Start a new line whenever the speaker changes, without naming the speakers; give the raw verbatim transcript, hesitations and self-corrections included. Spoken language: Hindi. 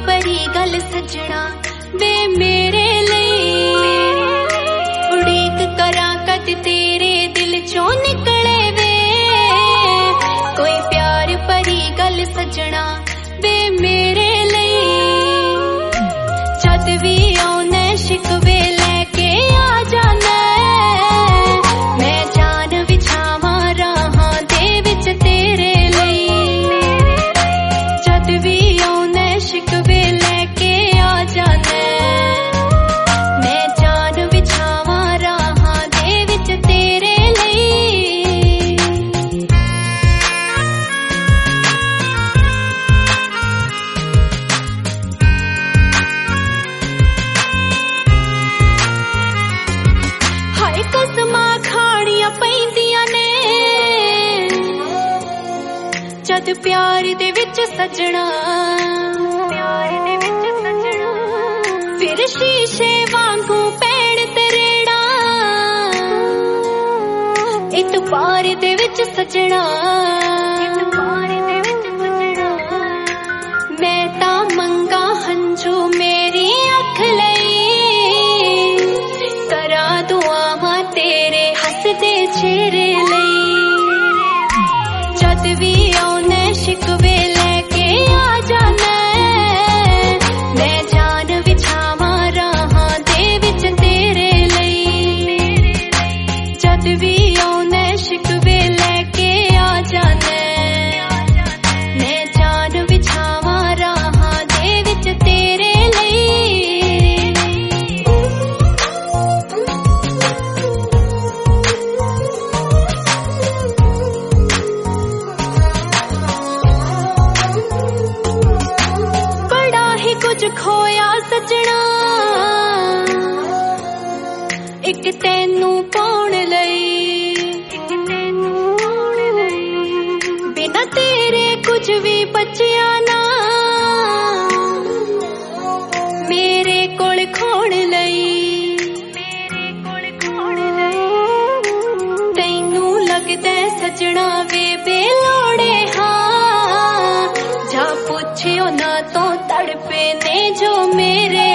भरी गल सजना वे मेरे लिए उड़ीक करा कद तेरे दिल चों निकले वे कोई प्यार भरी गल सजना वे मेरे लिए जद भी आउने शिकवे लेके आ जाना मैं जान विछावा राहां दे विच तेरे लिए जद भी आउने शिकवे लेके आ जाना मैं जान विछावा राहां दे विच तेरे लिए हाय कसमा खाणियां पैंदियां ने जद प्यार दे विच सजना प्यार दे विच सजना फिर शीशे वांगू पैण तेरेड़ा इतबार दे विच सजना इतबार दे विच सजना मैं तां मंगा हंझू मेरी अख लई करा दुआवां तेरे हसदे चेहरे लई जद भी आउने शिकवे लेके आ जाना मैं जान विछावा राहां दे विच तेरे लिए जद भी आउने शिकवे लेके आ जाना मैं जान विछावा राहां दे विच तेरे लिए बड़ा ही कुछ खोया सजना एक तैनू पाउण लई बिना तेरे कुछ भी बचिया ना मेरे कोल खोण लई तैनू लगदा सजना वे बेलोड़े हाँ जा पूछियो ना तो तड़पे ने जो मेरे